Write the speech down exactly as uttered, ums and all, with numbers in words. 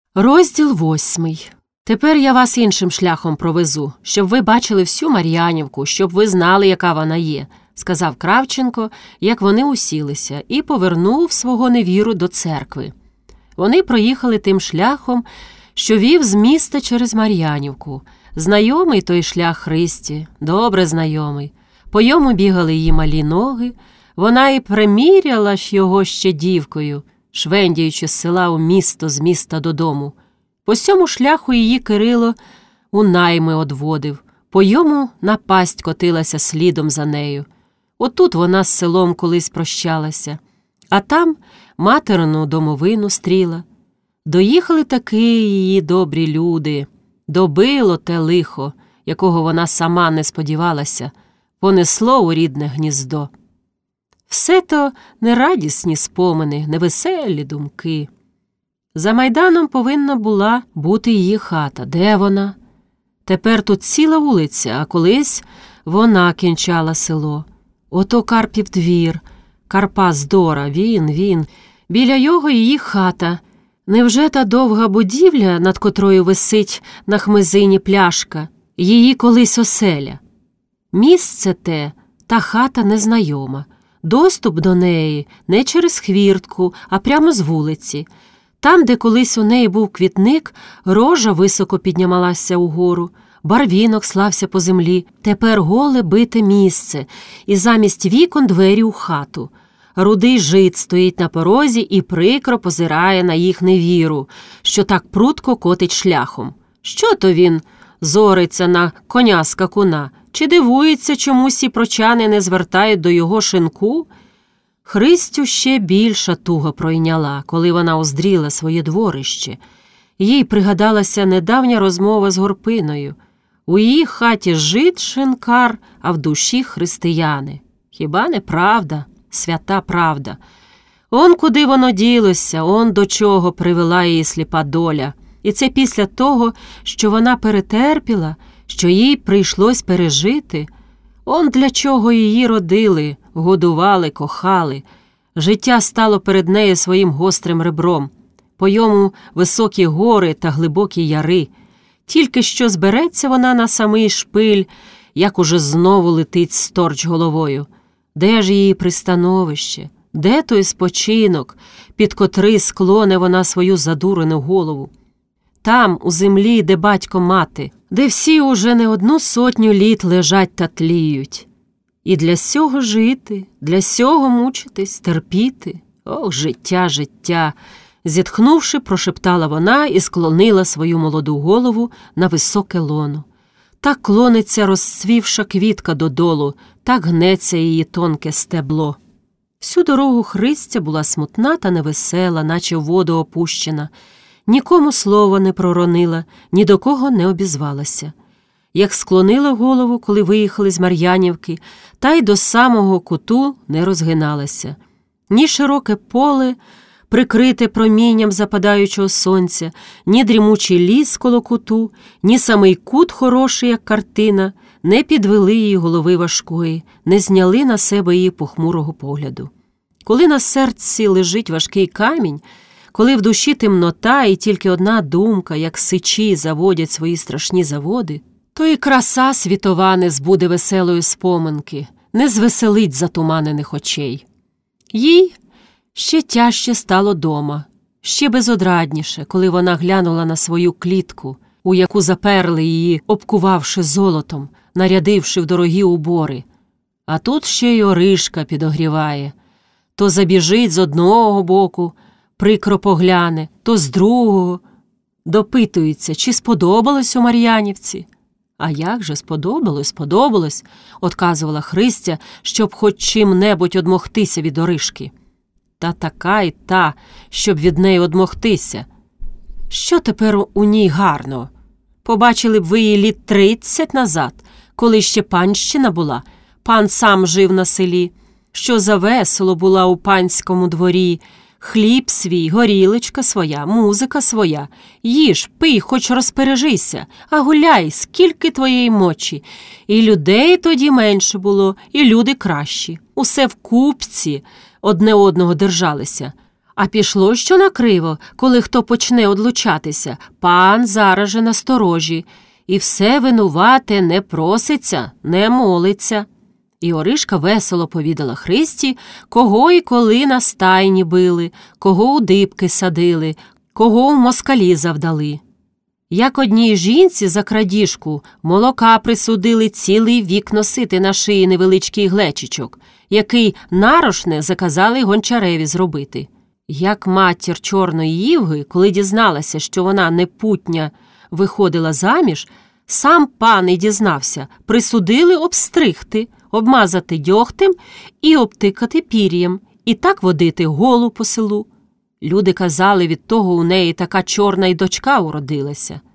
Розділ восьмий. Тепер я вас іншим шляхом провезу, щоб ви бачили всю Мар'янівку, щоб ви знали, яка вона є, сказав Кравченко, як вони усілися, і повернув свого невіру до церкви. Вони проїхали тим шляхом, що вів з міста через Мар'янівку. Знайомий той шлях Христі, добре знайомий. По йому бігали її малі ноги, вона і приміряла ж його ще дівкою, швендіючи з села у місто, з міста додому. По сьому шляху її Кирило у найми одводив, по йому напасть котилася слідом за нею. Отут вона з селом колись прощалася, а там материну домовину стріла. Доїхали таки її добрі люди, добило те лихо, якого вона сама не сподівалася, понесло у рідне гніздо. Все то нерадісні спомини, невеселі думки. За майданом повинна була бути її хата. Де вона? Тепер тут ціла вулиця, а колись вона кінчала село. Ото Карпів двір, Карпа Здора, він, він. Біля його її хата. Невже та довга будівля, над котрою висить на хмизині пляшка, її колись оселя? Місце те, та хата незнайома. Доступ до неї не через хвіртку, а прямо з вулиці. Там, де колись у неї був квітник, рожа високо піднімалася угору, барвінок слався по землі, тепер голе бите місце, і замість вікон двері у хату. Рудий жид стоїть на порозі і прикро позирає на їх невіру, що так прудко котить шляхом. Що то він зориться на коня скакуна? Чи дивується, чому сі прочани не звертають до його шинку? Христю ще більша туга пройняла, коли вона оздріла своє дворище. Їй пригадалася недавня розмова з Горпиною. У її хаті жид шинкар, а в душі християни. Хіба не правда? Свята правда. Он куди воно ділося, он до чого привела її сліпа доля. І це після того, що вона перетерпіла, що їй прийшлось пережити. Он для чого її родили, годували, кохали. Життя стало перед нею своїм гострим ребром. По йому високі гори та глибокі яри. Тільки що збереться вона на самий шпиль, як уже знову летить сторч головою. Де ж її пристановище? Де той спочинок, під котрий склоне вона свою задурену голову? Там, у землі, де батько-мати, де всі уже не одну сотню літ лежать та тліють. І для сього жити, для сього мучитись, терпіти. Ох, життя, життя! Зітхнувши, прошептала вона і склонила свою молоду голову на високе лоно. Так клониться розцвівша квітка додолу, так гнеться її тонке стебло. Всю дорогу Христя була смутна та невесела, наче в воду опущена. Нікому слова не проронила, ні до кого не обізвалася. Як склонила голову, коли виїхали з Мар'янівки, та й до самого куту не розгиналася. Ні широке поле, прикрите промінням западаючого сонця, ні дрімучий ліс коло куту, ні самий кут хороший, як картина, не підвели її голови важкої, не зняли на себе її похмурого погляду. Коли на серці лежить важкий камінь, коли в душі темнота і тільки одна думка, як сичі заводять свої страшні заводи, то і краса світова не збуде веселої споминки, не звеселить затуманених очей. Їй ще тяжче стало дома, ще безодрадніше, коли вона глянула на свою клітку, у яку заперли її, обкувавши золотом, нарядивши в дорогі убори. А тут ще й Оришка підогріває. То забіжить з одного боку, прикро погляне, то з другого. Допитується, чи сподобалось у Мар'янівці. А як же сподобалось, сподобалось, отказувала Христя, щоб хоч чим-небудь одмогтися від Оришки. Та така й та, щоб від неї одмогтися. Що тепер у ній гарного? Побачили б ви її літ тридцять назад, коли ще панщина була, пан сам жив на селі, що за весело була у панському дворі, хліб свій, горілочка своя, музика своя. Їж, пий, хоч розпережися, а гуляй, скільки твоєї мочі. І людей тоді менше було, і люди кращі. Усе в купці одне одного держалися. А пішло що накриво, коли хто почне одлучатися, пан зараз же насторожі, і все винувате не проситься, не молиться. І Оришка весело повідала Христі, кого і коли на стайні били, кого у дибки садили, кого в москалі завдали. Як одній жінці за крадіжку молока присудили цілий вік носити на шиї невеличкий глечичок, який нарошне заказали гончареві зробити. Як матір Чорної Івги, коли дізналася, що вона непутня виходила заміж, сам пан і дізнався, присудили обстригти, обмазати дьогтем і обтикати пір'ям, і так водити голу по селу. Люди казали, від того у неї така чорна й дочка уродилася.